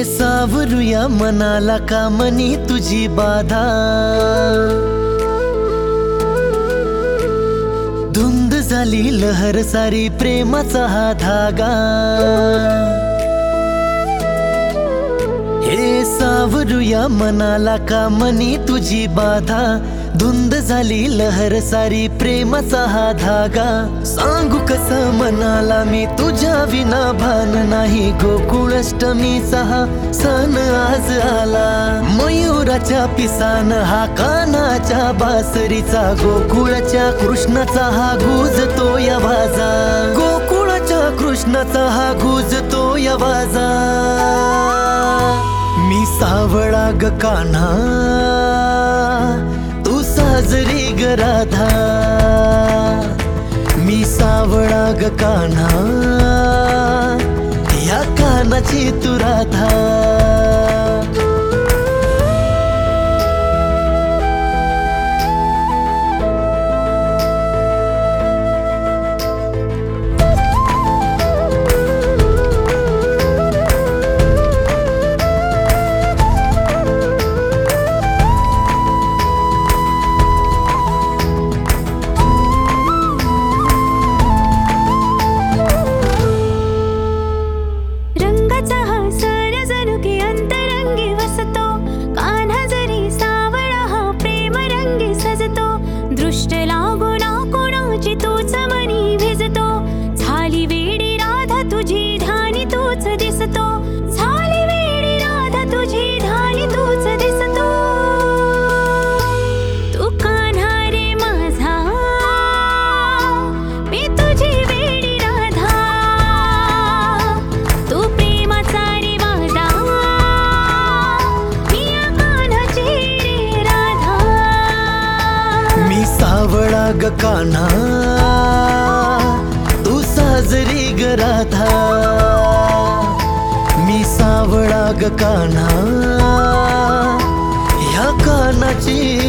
सावरूया मनाला कामनी तुझी बाधा, धुंद झाली लहर सारी प्रेमाचा हा धागा। हे सावरूया मनाला कामनी तुझी बाधा, धुंद झाली लहर सारी प्रेमाचा हा धागा। सांगू कसं मनाला मी तुझ्या विना भान नाही, गोकुळाष्टमीचा हा सण आज आला। मयुराच्या पिसान हा कानाच्या बासरीचा, गोकुळाच्या कृष्णाचा हा गुजतो या वाजा, गोकुळाच्या कृष्णाचा हा गुजतो या वाजा। मी सावळा ग कान्हा तू साजरी ग राधा, मी सावळा ग कान्हा या कानाची तू राधा। दृष्ट लागो ना कोणाची तूच मनी भिजतो, झाली वेडी राधा तुझी ध्यानी तूच दिसतो, झाली वेडी राधा तुझी ध्यानी तूच दिसतो। तू कान्हा रे माझा मी तुझी वेडी राधा, तू प्रेमाचा रे वादा मी या कान्हाची रे राधा। मी सावळा ग कान्हा तू साजरी ग राधा, मी सावळा ग कान्हा ह्या कानाची